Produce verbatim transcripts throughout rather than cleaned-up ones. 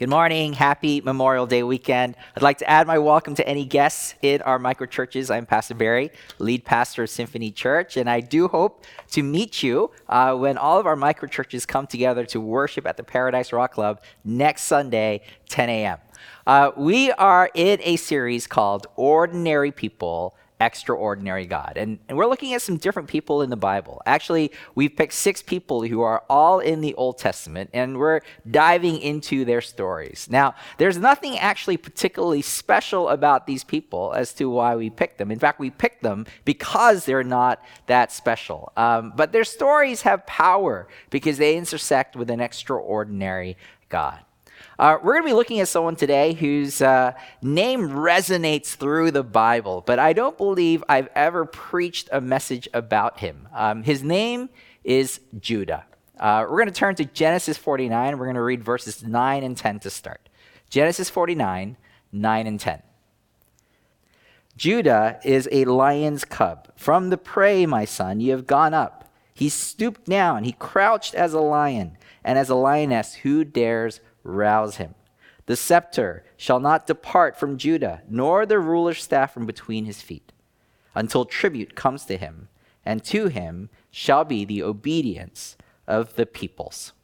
Good morning. Happy Memorial Day weekend. I'd like to add my welcome to any guests in our microchurches. I'm Pastor Barry, lead pastor of Symphony Church, and I do hope to meet you uh, when all of our microchurches come together to worship at the Paradise Rock Club next Sunday, ten a.m. Uh, we are in a series called Ordinary People, Extraordinary God. And, and we're looking at some different people in the Bible. Actually, we've picked six people who are all in the Old Testament, and we're diving into their stories. Now, there's nothing actually particularly special about these people as to why we picked them. In fact, we picked them because they're not that special. Um, but their stories have power because they intersect with an extraordinary God. Uh, we're going to be looking at someone today whose uh, name resonates through the Bible, but I don't believe I've ever preached a message about him. Um, his name is Judah. Uh, we're going to turn to Genesis forty-nine. We're going to read verses nine and ten to start. Genesis forty-nine, nine and ten. Judah is a lion's cub. From the prey, my son, you have gone up. He stooped down. He crouched as a lion, and as a lioness, who dares rouse him? The scepter shall not depart from Judah, nor the ruler's staff from between his feet, until tribute comes to him, and to him shall be the obedience of the peoples.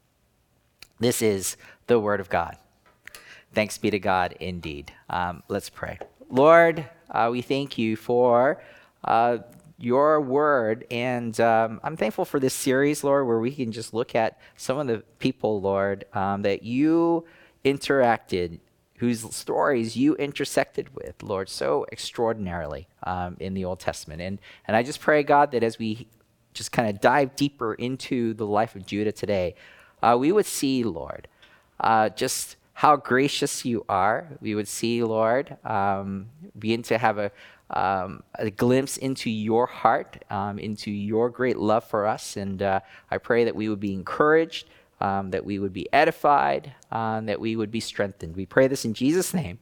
This is the word of God. Thanks be to God indeed. Um, let's pray. Lord, uh, we thank you for uh, your word, and um, I'm thankful for this series, Lord, where we can just look at some of the people, Lord, um, that you interacted, whose stories you intersected with, Lord, so extraordinarily um, in the Old Testament. And, and I just pray, God, that as we just kind of dive deeper into the life of Judah today, uh, we would see, Lord, uh, just how gracious you are. We would see, Lord, um, begin to have a Um, a glimpse into your heart, um, into your great love for us. And uh, I pray that we would be encouraged, um, that we would be edified, um, that we would be strengthened. We pray this in Jesus' name.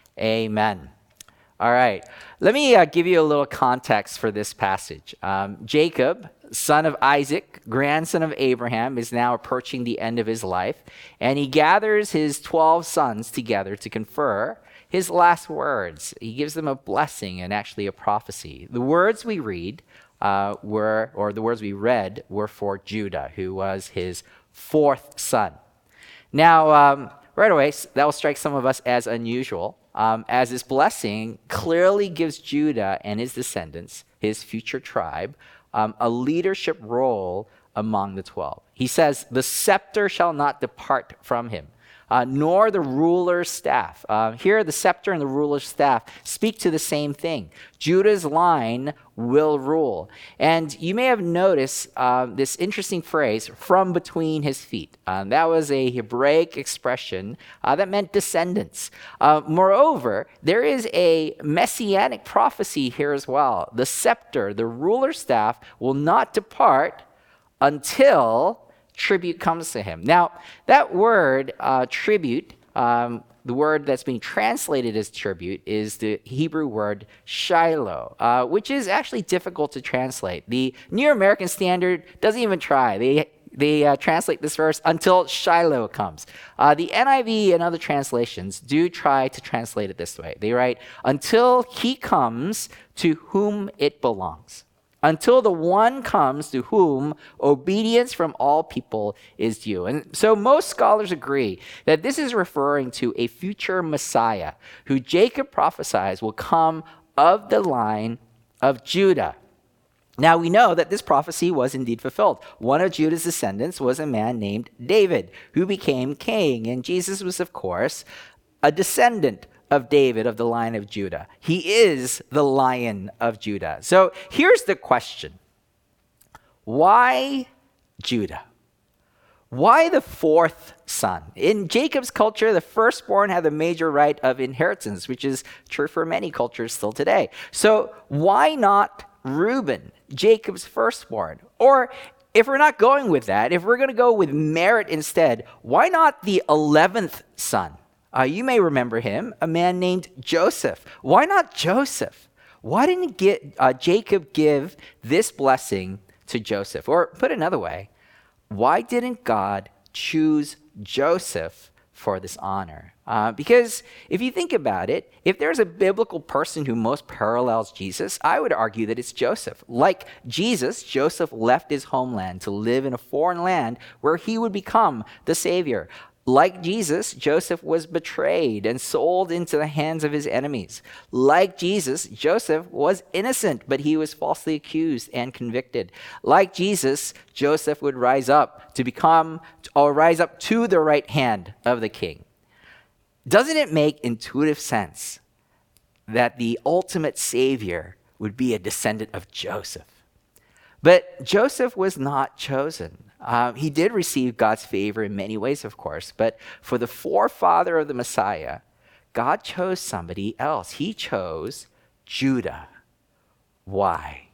Amen. All right. Let me uh, give you a little context for this passage. Um, Jacob, son of Isaac, grandson of Abraham, is now approaching the end of his life, and he gathers his twelve sons together to confer his last words. He gives them a blessing and actually a prophecy. The words we read uh, were, or the words we read were for Judah, who was his fourth son. Now, um, right away, that will strike some of us as unusual, um, as this blessing clearly gives Judah and his descendants, his future tribe, um, a leadership role among the twelve. He says, the scepter shall not depart from him. Uh, nor the ruler's staff. Uh, here, the scepter and the ruler's staff speak to the same thing. Judah's line will rule. And you may have noticed uh, this interesting phrase, from between his feet. Um, that was a Hebraic expression uh, that meant descendants. Uh, moreover, there is a messianic prophecy here as well. The scepter, the ruler's staff, will not depart until tribute comes to him. Now, that word, uh, tribute, um, the word that's being translated as tribute is the Hebrew word Shiloh, uh, which is actually difficult to translate. The New American Standard doesn't even try. They they uh, translate this verse until Shiloh comes. Uh, the N I V and other translations do try to translate it this way. They write, until he comes to whom it belongs. Until the one comes to whom obedience from all people is due. And so most scholars agree that this is referring to a future Messiah who Jacob prophesies will come of the line of Judah. Now we know that this prophecy was indeed fulfilled. One of Judah's descendants was a man named David, who became king. And Jesus was, of course, a descendant of David, of the line of Judah. He is the Lion of Judah. So here's the question. Why Judah? Why the fourth son? In Jacob's culture, the firstborn had the major right of inheritance, which is true for many cultures still today. So why not Reuben, Jacob's firstborn? Or if we're not going with that, if we're going to go with merit instead, why not the eleventh son? Uh, you may remember him, a man named Joseph. Why not Joseph? Why didn't get, uh, Jacob give this blessing to Joseph? Or put another way, why didn't God choose Joseph for this honor. Uh, because if you think about it, if there's a biblical person who most parallels Jesus, I would argue that it's Joseph. Like Jesus, Joseph left his homeland to live in a foreign land where he would become the Savior. Like Jesus, Joseph was betrayed and sold into the hands of his enemies. Like Jesus, Joseph was innocent, but he was falsely accused and convicted. Like Jesus, Joseph would rise up to become, or rise up to the right hand of the king. Doesn't it make intuitive sense that the ultimate Savior would be a descendant of Joseph? But Joseph was not chosen. Um, he did receive God's favor in many ways, of course, but for the forefather of the Messiah, God chose somebody else. He chose Judah. Why?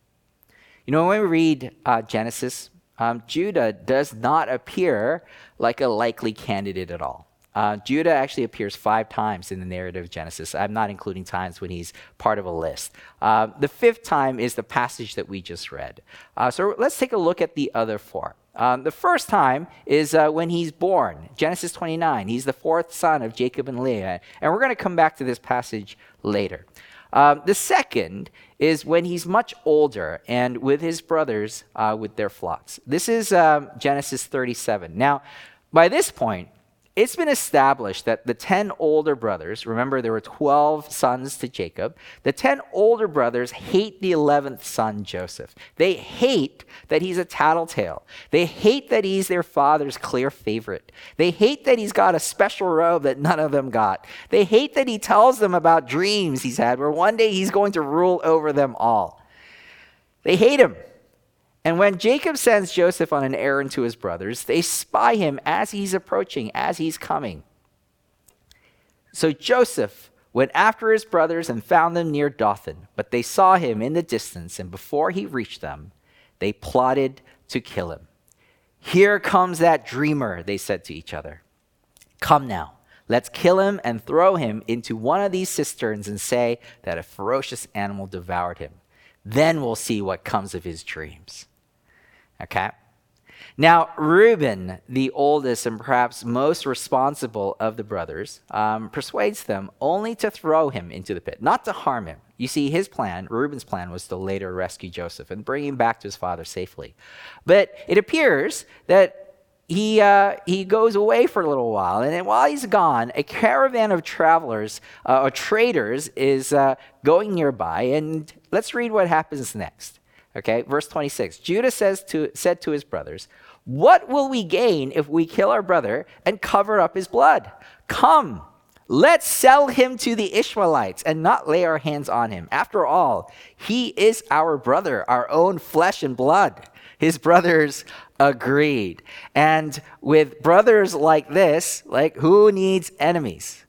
You know, when we read uh, Genesis, um, Judah does not appear like a likely candidate at all. Uh, Judah actually appears five times in the narrative of Genesis. I'm not including times when he's part of a list. Uh, the fifth time is the passage that we just read. Uh, so let's take a look at the other four. Um, the first time is uh, when he's born, Genesis twenty-nine. He's the fourth son of Jacob and Leah. And we're going to come back to this passage later. Um, the second is when he's much older and with his brothers uh, with their flocks. This is um, Genesis thirty-seven. Now, by this point, it's been established that the ten older brothers, remember there were twelve sons to Jacob, the ten older brothers hate the eleventh son, Joseph. They hate that he's a tattletale. They hate that he's their father's clear favorite. They hate that he's got a special robe that none of them got. They hate that he tells them about dreams he's had where one day he's going to rule over them all. They hate him. And when Jacob sends Joseph on an errand to his brothers, they spy him as he's approaching, as he's coming. So Joseph went after his brothers and found them near Dothan, but they saw him in the distance, and before he reached them, they plotted to kill him. "Here comes that dreamer," they said to each other. "Come now, let's kill him and throw him into one of these cisterns and say that a ferocious animal devoured him. Then we'll see what comes of his dreams." Okay. Now, Reuben, the oldest and perhaps most responsible of the brothers, um, persuades them only to throw him into the pit, not to harm him. You see, his plan, Reuben's plan, was to later rescue Joseph and bring him back to his father safely. But it appears that he uh, he goes away for a little while, and then while he's gone, a caravan of travelers uh, or traders is uh, going nearby, and let's read what happens next. Okay, verse twenty-six. Judah says to said to his brothers, "What will we gain if we kill our brother and cover up his blood? Come, let's sell him to the Ishmaelites and not lay our hands on him. After all, he is our brother, our own flesh and blood." His brothers agreed. And with brothers like this, like, who needs enemies?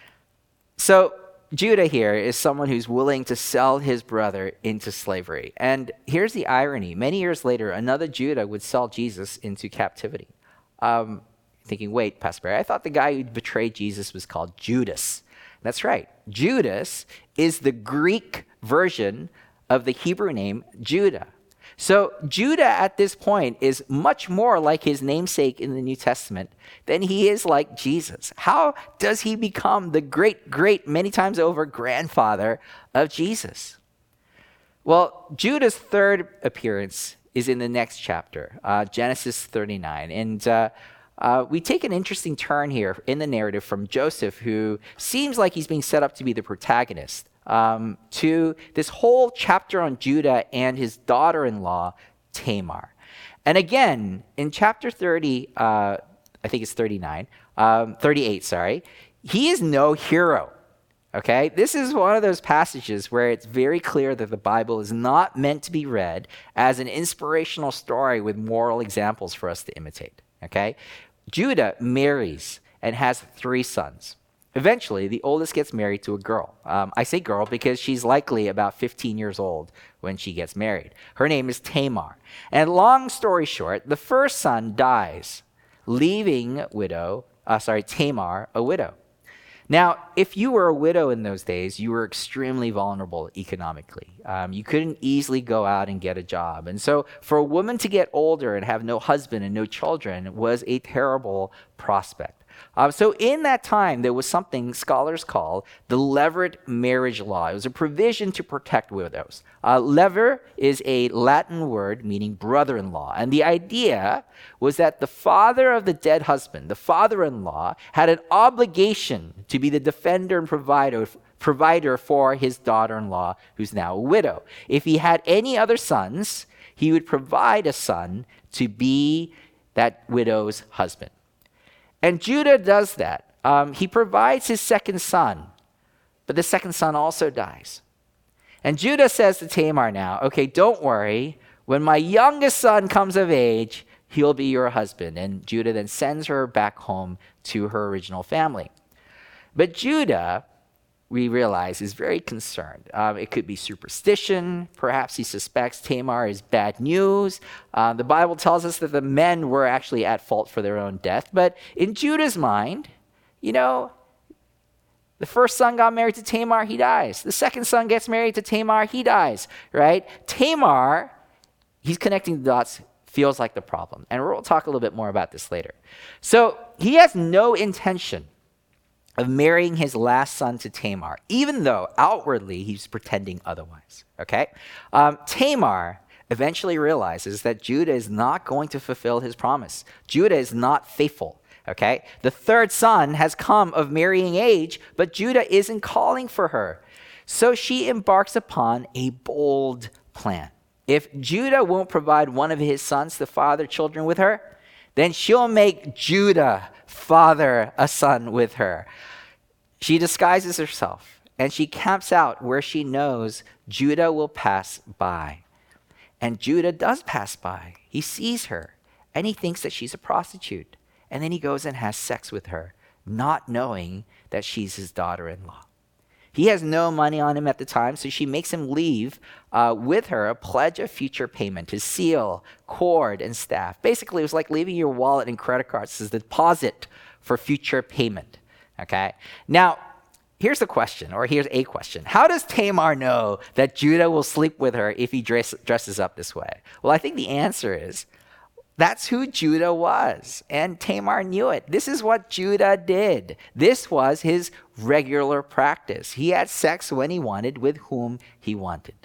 So Judah here is someone who's willing to sell his brother into slavery. And here's the irony. Many years later, another Judah would sell Jesus into captivity. Um, thinking, wait, Pastor Barry, I thought the guy who betrayed Jesus was called Judas. That's right. Judas is the Greek version of the Hebrew name Judah. So Judah at this point is much more like his namesake in the New Testament than he is like Jesus. How does he become the great, great, many times over grandfather of Jesus? Well, Judah's third appearance is in the next chapter, uh, Genesis thirty-nine. And uh, uh, we take an interesting turn here in the narrative from Joseph, who seems like he's being set up to be the protagonist, Um, to this whole chapter on Judah and his daughter-in-law, Tamar. And again, in chapter thirty, uh, I think it's thirty-nine, um, thirty-eight, sorry, he is no hero, okay? This is one of those passages where it's very clear that the Bible is not meant to be read as an inspirational story with moral examples for us to imitate, okay? Judah marries and has three sons. Eventually, the oldest gets married to a girl. Um, I say girl because she's likely about fifteen years old when she gets married. Her name is Tamar. And long story short, the first son dies, leaving widow, uh, sorry, Tamar, a widow. Now, if you were a widow in those days, you were extremely vulnerable economically. Um, you couldn't easily go out and get a job. And so for a woman to get older and have no husband and no children was a terrible prospect. Uh, so in that time, there was something scholars call the levirate marriage law. It was a provision to protect widows. Uh, lever is a Latin word meaning brother-in-law. And the idea was that the father of the dead husband, the father-in-law, had an obligation to be the defender and provider, provider for his daughter-in-law, who's now a widow. If he had any other sons, he would provide a son to be that widow's husband. And Judah does that. Um, he provides his second son, but the second son also dies. And Judah says to Tamar now, okay, don't worry. When my youngest son comes of age, he'll be your husband. And Judah then sends her back home to her original family. But Judah, we realize, is very concerned. Um, it could be superstition. Perhaps he suspects Tamar is bad news. Uh, the Bible tells us that the men were actually at fault for their own death. But in Judah's mind, you know, the first son got married to Tamar, he dies. The second son gets married to Tamar, he dies, right? Tamar, he's connecting the dots, feels like the problem. And we'll talk a little bit more about this later. So he has no intention of marrying his last son to Tamar, even though outwardly he's pretending otherwise, okay? Um, Tamar eventually realizes that Judah is not going to fulfill his promise. Judah is not faithful, okay? The third son has come of marrying age, but Judah isn't calling for her. So she embarks upon a bold plan. If Judah won't provide one of his sons to father children with her, then she'll make Judah father a son with her. She disguises herself, and she camps out where she knows Judah will pass by. And Judah does pass by. He sees her, and he thinks that she's a prostitute. And then he goes and has sex with her, not knowing that she's his daughter-in-law. He has no money on him at the time, so she makes him leave uh, with her a pledge of future payment, his seal, cord, and staff. Basically, it was like leaving your wallet and credit cards as a deposit for future payment. Okay? Now, here's the question, or here's a question. How does Tamar know that Judah will sleep with her if he dress, dresses up this way? Well, I think the answer is that's who Judah was, and Tamar knew it. This is what Judah did. This was his regular practice. He had sex when he wanted, with whom he wanted.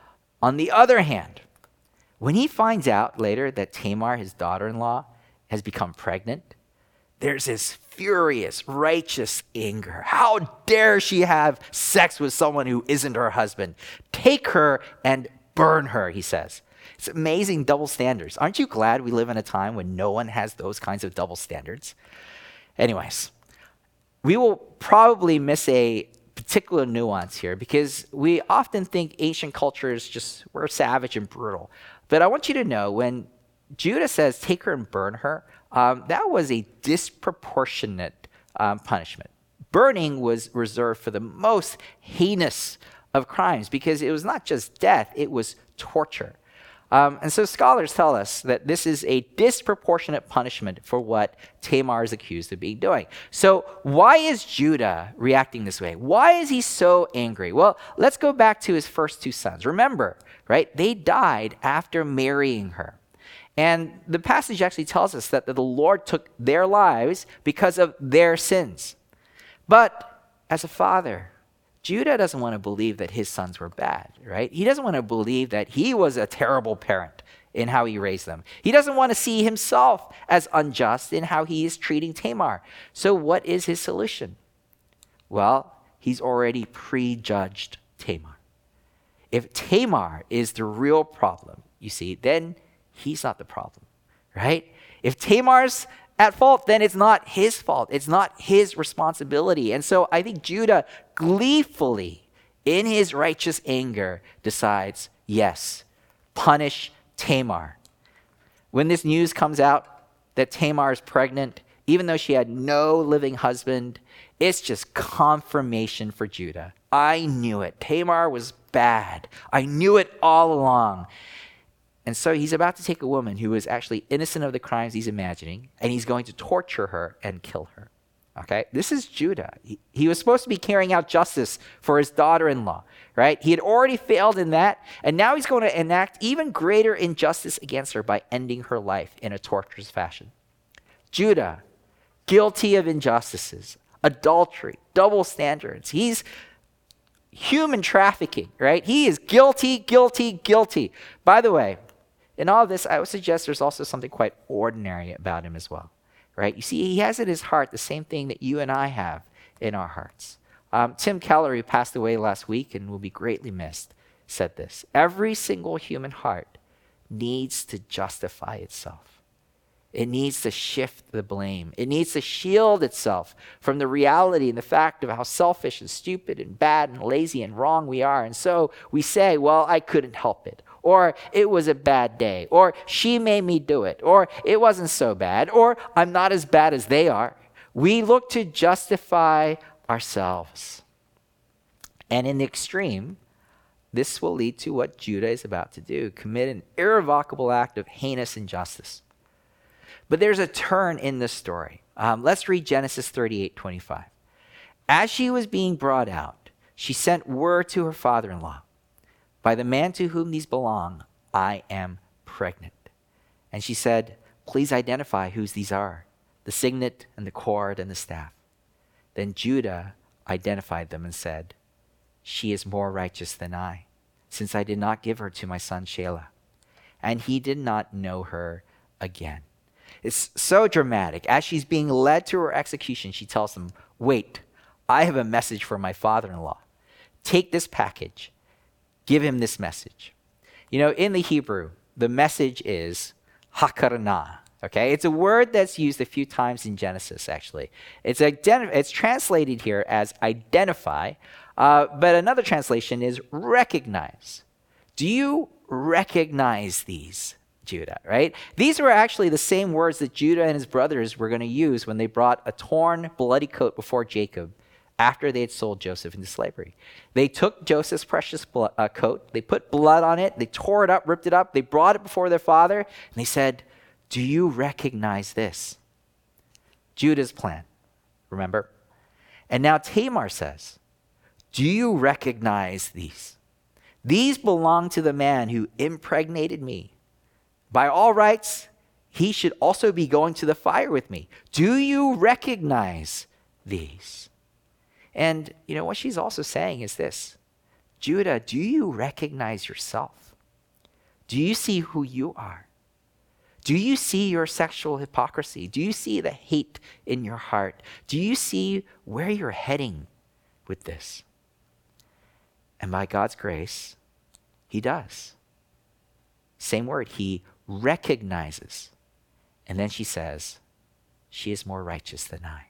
On the other hand, when he finds out later that Tamar, his daughter-in-law, has become pregnant, there's this furious, righteous anger. How dare she have sex with someone who isn't her husband? Take her and burn her, he says. It's amazing double standards. Aren't you glad we live in a time when no one has those kinds of double standards? Anyways, we will probably miss a particular nuance here because we often think ancient cultures just were savage and brutal. But I want you to know when Judah says, take her and burn her, um, that was a disproportionate um, punishment. Burning was reserved for the most heinous of crimes because it was not just death, it was torture. Um, and so scholars tell us that this is a disproportionate punishment for what Tamar is accused of being doing. So why is Judah reacting this way? Why is he so angry? Well, let's go back to his first two sons. Remember, right? They died after marrying her. And the passage actually tells us that the Lord took their lives because of their sins. But as a father, Judah doesn't want to believe that his sons were bad, right? He doesn't want to believe that he was a terrible parent in how he raised them. He doesn't want to see himself as unjust in how he is treating Tamar. So what is his solution? Well, he's already prejudged Tamar. If Tamar is the real problem, you see, then he's not the problem, right? If Tamar's at fault, then it's not his fault. It's not his responsibility. And so I think Judah gleefully, in his righteous anger, decides, yes, punish Tamar. When this news comes out that Tamar is pregnant, even though she had no living husband, it's just confirmation for Judah. I knew it. Tamar was bad. I knew it all along. And so he's about to take a woman who is actually innocent of the crimes he's imagining, and he's going to torture her and kill her. Okay? This is Judah. He, he was supposed to be carrying out justice for his daughter-in-law, right? He had already failed in that, and now he's going to enact even greater injustice against her by ending her life in a torturous fashion. Judah guilty of injustices, adultery, double standards. He's human trafficking, right? He is guilty, guilty, guilty. By the way, in all of this, I would suggest there's also something quite ordinary about him as well, right? You see, he has in his heart the same thing that you and I have in our hearts. Um, Tim Keller, who passed away last week and will be greatly missed, said this: every single human heart needs to justify itself. It needs to shift the blame. It needs to shield itself from the reality and the fact of how selfish and stupid and bad and lazy and wrong we are. And so we say, well, I couldn't help it. Or it was a bad day. Or she made me do it. Or it wasn't so bad. Or I'm not as bad as they are. We look to justify ourselves. And in the extreme, this will lead to what Judah is about to do: commit an irrevocable act of heinous injustice. But there's a turn in this story. Um, let's read Genesis thirty-eight twenty-five. As she was being brought out, she sent word to her father-in-law, by the man to whom these belong, I am pregnant. And she said, please identify whose these are, the signet and the cord and the staff. Then Judah identified them and said, she is more righteous than I, since I did not give her to my son Shelah. And he did not know her again. It's so dramatic. As she's being led to her execution, she tells them, wait, I have a message for my father-in-law. Take this package. Give him this message. You know, in the Hebrew, the message is hakarana. Okay, it's a word that's used a few times in Genesis, actually. It's, identi- it's translated here as identify, uh, but another translation is recognize. Do you recognize these, Judah, right? These were actually the same words that Judah and his brothers were going to use when they brought a torn, bloody coat before Jacob after they had sold Joseph into slavery. They took Joseph's precious blood, uh, coat, they put blood on it, they tore it up, ripped it up, they brought it before their father, and they said, do you recognize this? Judah's plan, remember? And now Tamar says, do you recognize these? These belong to the man who impregnated me. By all rights, he should also be going to the fire with me. Do you recognize these? And, you know, what she's also saying is this: Judah, do you recognize yourself? Do you see who you are? Do you see your sexual hypocrisy? Do you see the hate in your heart? Do you see where you're heading with this? And by God's grace, he does. Same word, he recognizes. And then she says, she is more righteous than I.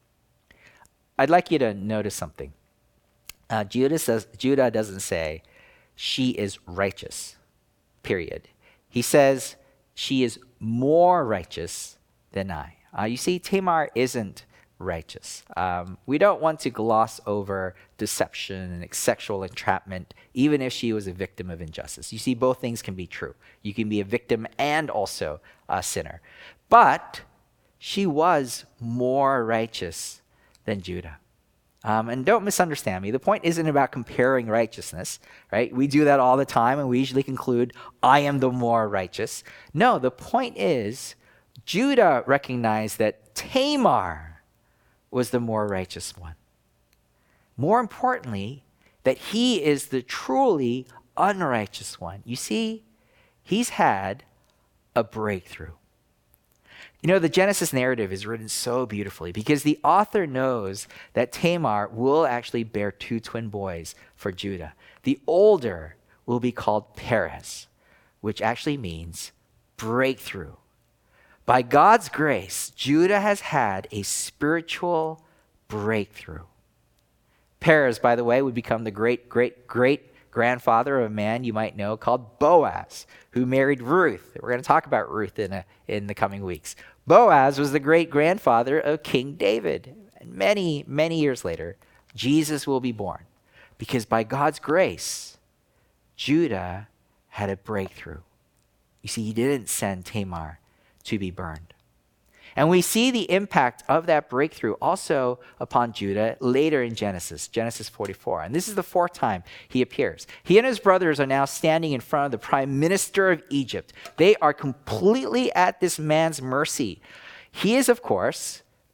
I'd like you to notice something. Uh, Judah, says, Judah doesn't say, she is righteous, period. He says, she is more righteous than I. Uh, you see, Tamar isn't righteous. Um, we don't want to gloss over deception and sexual entrapment, even if she was a victim of injustice. You see, both things can be true. You can be a victim and also a sinner. But she was more righteous than Judah. Um, and don't misunderstand me. The point isn't about comparing righteousness, right? We do that all the time, and we usually conclude, I am the more righteous. No, the point is, Judah recognized that Tamar was the more righteous one. More importantly, that he is the truly unrighteous one. You see, he's had a breakthrough. You know, the Genesis narrative is written so beautifully because the author knows that Tamar will actually bear two twin boys for Judah. The older will be called Perez, which actually means breakthrough. By God's grace, Judah has had a spiritual breakthrough. Perez, by the way, would become the great, great, great grandfather of a man you might know called Boaz, who married Ruth. We're going to talk about Ruth in, a, in the coming weeks. Boaz was the great-grandfather of King David. And many, many years later, Jesus will be born. Because by God's grace, Judah had a breakthrough. You see, he didn't send Tamar to be burned. And we see the impact of that breakthrough also upon Judah later in Genesis, Genesis forty-four. And this is the fourth time he appears. He and his brothers are now standing in front of the prime minister of Egypt. They are completely at this man's mercy. He is, of course,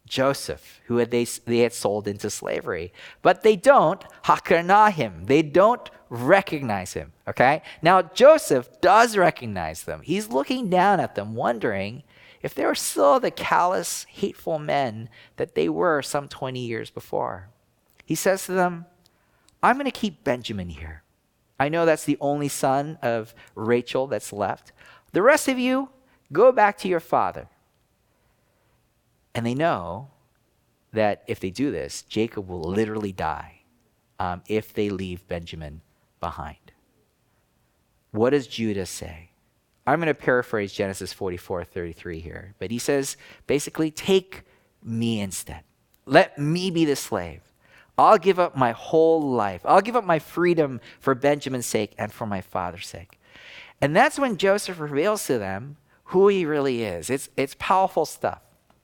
Joseph, who had they, they had sold into slavery. But they don't hakana him. They don't recognize him, okay? Now, Joseph does recognize them. He's looking down at them, wondering if they were still the callous, hateful men that they were some twenty years before. He says to them, I'm going to keep Benjamin here. I know that's the only son of Rachel that's left. The rest of you, go back to your father. And they know that if they do this, Jacob will literally die um, if they leave Benjamin behind. What does Judah say? I'm going to paraphrase Genesis forty-four thirty-three here, but he says, basically, take me instead. Let me be the slave. I'll give up my whole life. I'll give up my freedom for Benjamin's sake and for my father's sake. And that's when Joseph reveals to them who he really is. It's, it's powerful stuff.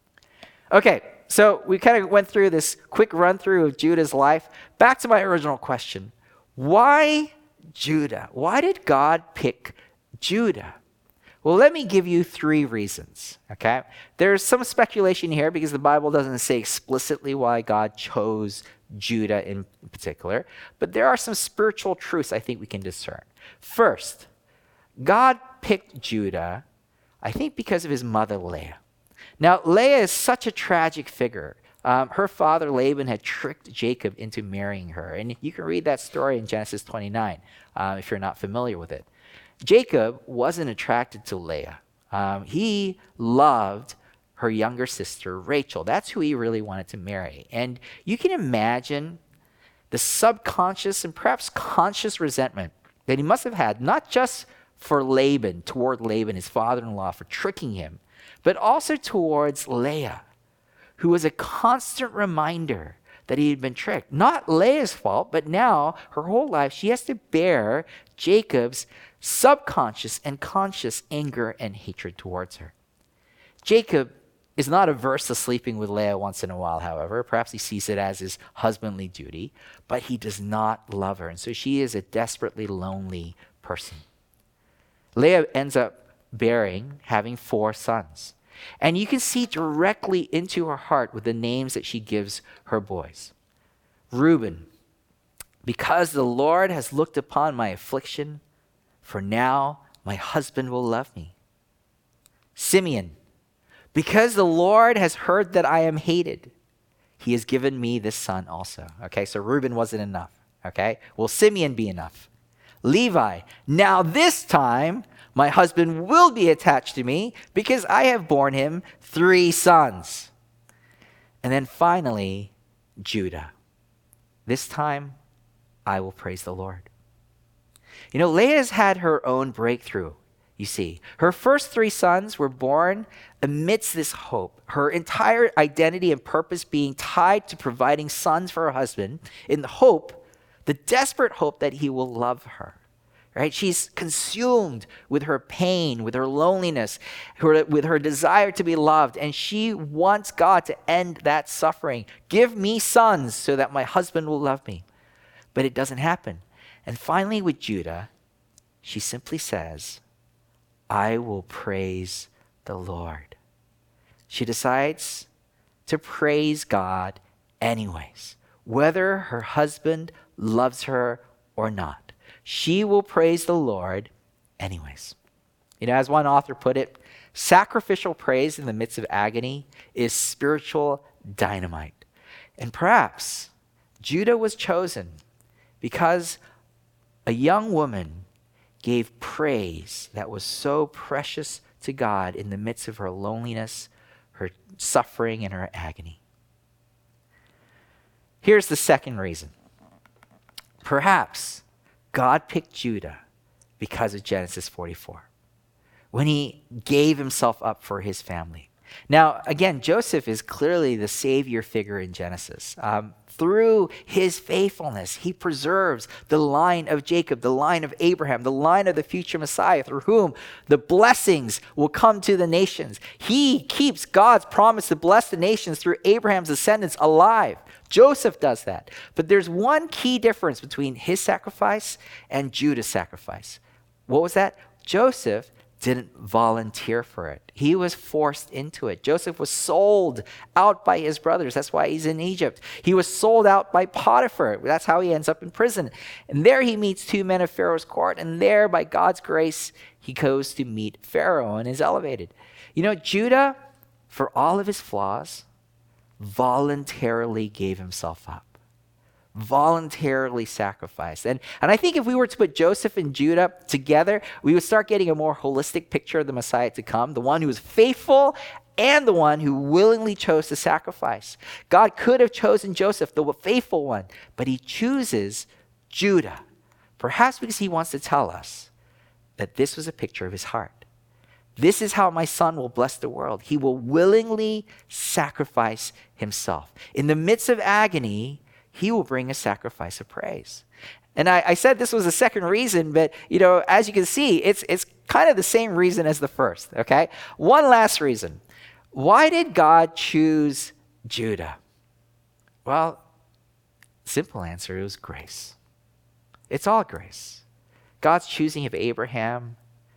Okay, so we kind of went through this quick run through of Judah's life. Back to my original question. Why Judah? Why did God pick Judah? Well, let me give you three reasons, okay? There's some speculation here because the Bible doesn't say explicitly why God chose Judah in particular, but there are some spiritual truths I think we can discern. First, God picked Judah, I think because of his mother Leah. Now, Leah is such a tragic figure. Um, her father Laban had tricked Jacob into marrying her, and you can read that story in Genesis twenty-nine uh, if you're not familiar with it. Jacob wasn't attracted to Leah. Um, he loved her younger sister, Rachel. That's who he really wanted to marry. And you can imagine the subconscious and perhaps conscious resentment that he must have had, not just for Laban, toward Laban, his father-in-law, for tricking him, but also towards Leah, who was a constant reminder that he had been tricked. Not Leah's fault, but now her whole life she has to bear Jacob's subconscious and conscious anger and hatred towards her. Jacob is not averse to sleeping with Leah once in a while, however. Perhaps he sees it as his husbandly duty, but he does not love her. And so she is a desperately lonely person. Leah ends up bearing, having four sons. And you can see directly into her heart with the names that she gives her boys. Reuben, because the Lord has looked upon my affliction, for now my husband will love me. Simeon, because the Lord has heard that I am hated, he has given me this son also. Okay, so Reuben wasn't enough. Okay, will Simeon be enough? Levi, now this time my husband will be attached to me because I have borne him three sons. And then finally, Judah. This time I will praise the Lord. You know, Leah's had her own breakthrough, you see. Her first three sons were born amidst this hope, her entire identity and purpose being tied to providing sons for her husband in the hope, the desperate hope that he will love her. Right? She's consumed with her pain, with her loneliness, her, with her desire to be loved, and she wants God to end that suffering. Give me sons so that my husband will love me. But it doesn't happen. And finally with Judah, she simply says, I will praise the Lord. She decides to praise God anyways, whether her husband loves her or not. She will praise the Lord anyways. You know, as one author put it, sacrificial praise in the midst of agony is spiritual dynamite. And perhaps Judah was chosen because a young woman gave praise that was so precious to God in the midst of her loneliness, her suffering, and her agony. Here's the second reason. Perhaps God picked Judah because of Genesis forty-four, when he gave himself up for his family. Now, again, Joseph is clearly the savior figure in Genesis. Um, through his faithfulness, he preserves the line of Jacob, the line of Abraham, the line of the future Messiah, through whom the blessings will come to the nations. He keeps God's promise to bless the nations through Abraham's descendants alive. Joseph does that. But there's one key difference between his sacrifice and Judah's sacrifice. What was that? Joseph didn't volunteer for it. He was forced into it. Joseph was sold out by his brothers. That's why he's in Egypt. He was sold out by Potiphar. That's how he ends up in prison. And there he meets two men of Pharaoh's court. And there, by God's grace, he goes to meet Pharaoh and is elevated. You know, Judah, for all of his flaws, voluntarily gave himself up. Voluntarily sacrificed. And, and I think if we were to put Joseph and Judah together, we would start getting a more holistic picture of the Messiah to come, the one who was faithful and the one who willingly chose to sacrifice. God could have chosen Joseph, the faithful one, but he chooses Judah, perhaps because he wants to tell us that this was a picture of his heart. This is how my son will bless the world. He will willingly sacrifice himself. In the midst of agony, he will bring a sacrifice of praise. And I, I said this was the second reason, but you know, as you can see, it's it's kind of the same reason as the first, okay? One last reason. Why did God choose Judah? Well, simple answer, it was grace. It's all grace. God's choosing of Abraham,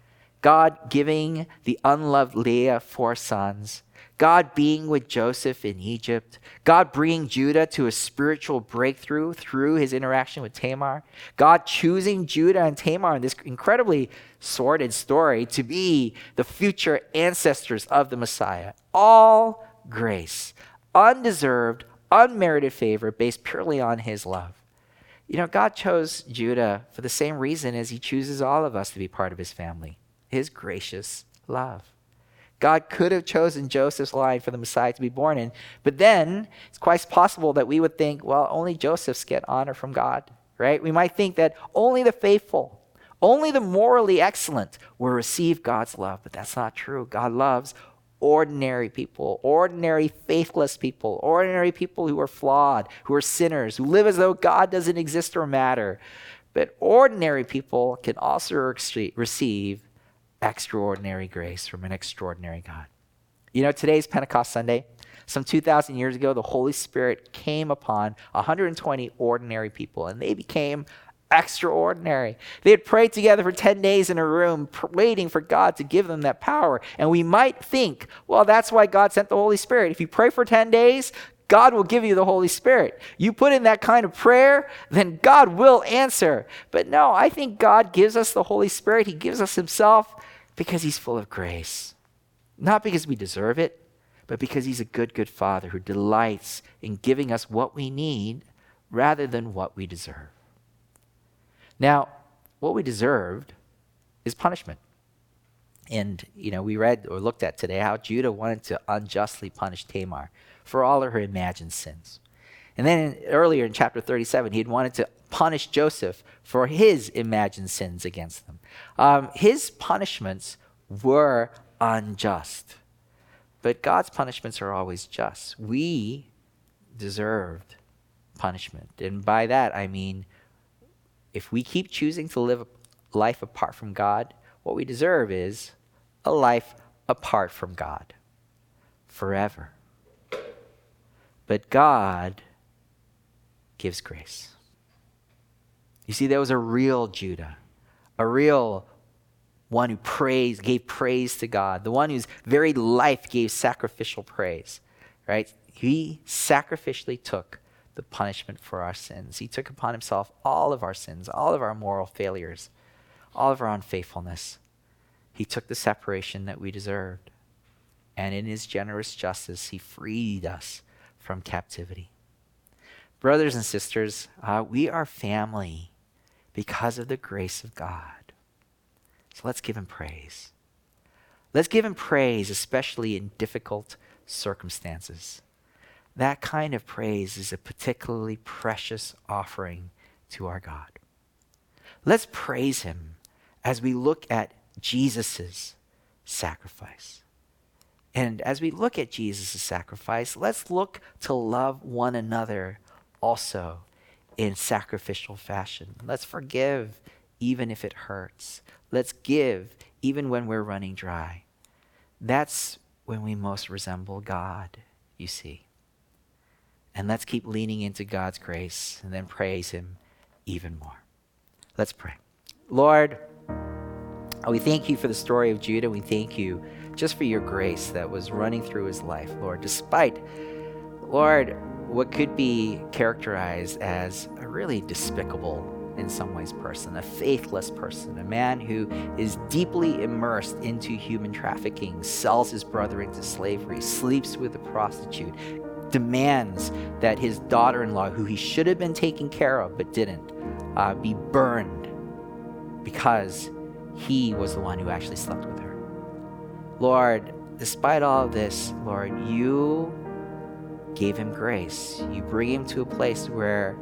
God giving the unloved Leah four sons, God being with Joseph in Egypt, God bringing Judah to a spiritual breakthrough through his interaction with Tamar, God choosing Judah and Tamar in this incredibly sordid story to be the future ancestors of the Messiah. All grace, undeserved, unmerited favor based purely on his love. You know, God chose Judah for the same reason as he chooses all of us to be part of his family, his gracious love. God could have chosen Joseph's line for the Messiah to be born in, but then it's quite possible that we would think, well, only Josephs get honor from God, right? We might think that only the faithful, only the morally excellent will receive God's love, but that's not true. God loves ordinary people, ordinary faithless people, ordinary people who are flawed, who are sinners, who live as though God doesn't exist or matter. But ordinary people can also receive extraordinary grace from an extraordinary God. You know, today's Pentecost Sunday. Some two thousand years ago, the Holy Spirit came upon one hundred twenty ordinary people, and they became extraordinary. They had prayed together for ten days in a room, pr- waiting for God to give them that power. And we might think, well, that's why God sent the Holy Spirit. If you pray for ten days, God will give you the Holy Spirit. You put in that kind of prayer, then God will answer. But no, I think God gives us the Holy Spirit. He gives us himself because he's full of grace. Not because we deserve it, but because he's a good, good Father who delights in giving us what we need rather than what we deserve. Now, what we deserved is punishment. And, you know, we read or looked at today how Judah wanted to unjustly punish Tamar for all of her imagined sins. And then earlier in chapter thirty-seven, he had wanted to punish Joseph for his imagined sins against them. Um, his punishments were unjust. But God's punishments are always just. We deserved punishment. And by that, I mean, if we keep choosing to live a life apart from God, what we deserve is a life apart from God forever. But God gives grace. You see, there was a real Judah, a real one who praised, gave praise to God, the one whose very life gave sacrificial praise, right? He sacrificially took the punishment for our sins. He took upon himself all of our sins, all of our moral failures, all of our unfaithfulness. He took the separation that we deserved. And in his generous justice, he freed us from captivity. Brothers and sisters, uh, we are family because of the grace of God. So let's give him praise. Let's give him praise, especially in difficult circumstances. That kind of praise is a particularly precious offering to our God. Let's praise him as we look at Jesus' sacrifice. And as we look at Jesus' sacrifice, let's look to love one another also in sacrificial fashion. Let's forgive even if it hurts. Let's give even when we're running dry. That's when we most resemble God, you see. And let's keep leaning into God's grace and then praise him even more. Let's pray. Lord, We thank you for the story of Judah. We thank you just for your grace that was running through his life, Lord, despite, Lord, what could be characterized as a really despicable, in some ways, person, a faithless person, a man who is deeply immersed into human trafficking, sells his brother into slavery, sleeps with a prostitute, demands that his daughter-in-law, who he should have been taking care of but didn't, uh, be burned because he was the one who actually slept with her. Lord, despite all of this, Lord, you gave him grace. You bring him to a place where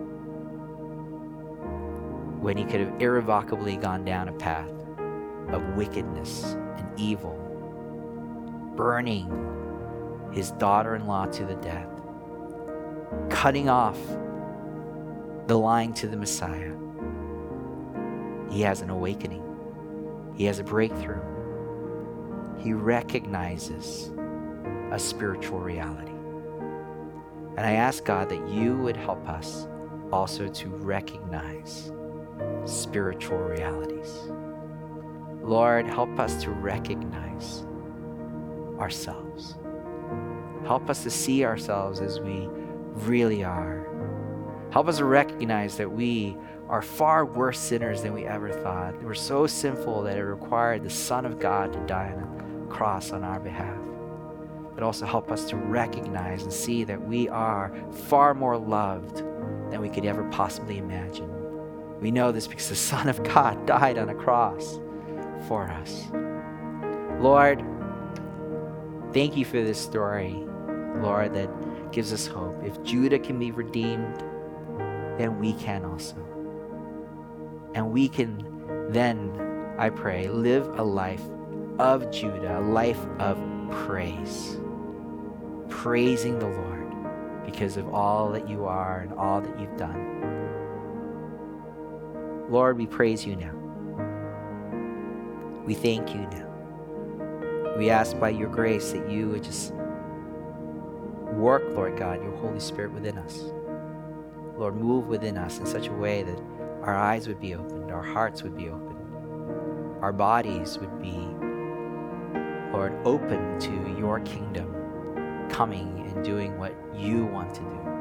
when he could have irrevocably gone down a path of wickedness and evil, burning his daughter-in-law to the death, cutting off the line to the Messiah. He has an awakening. He has a breakthrough. He recognizes a spiritual reality. And I ask God that you would help us also to recognize spiritual realities. Lord, help us to recognize ourselves. Help us to see ourselves as we really are. Help us to recognize that we are far worse sinners than we ever thought. We're so sinful that it required the Son of God to die on a cross on our behalf. But also help us to recognize and see that we are far more loved than we could ever possibly imagine. We know this because the Son of God died on a cross for us. Lord, thank you for this story, Lord, that gives us hope. If Judah can be redeemed, then we can also. And we can then, I pray, live a life of Judah, a life of praise. Praising the Lord because of all that you are and all that you've done. Lord, we praise you now. We thank you now. We ask by your grace that you would just work, Lord God, your Holy Spirit within us. Lord, move within us in such a way that our eyes would be opened, our hearts would be opened, our bodies would be, Lord, open to your kingdom coming and doing what you want to do.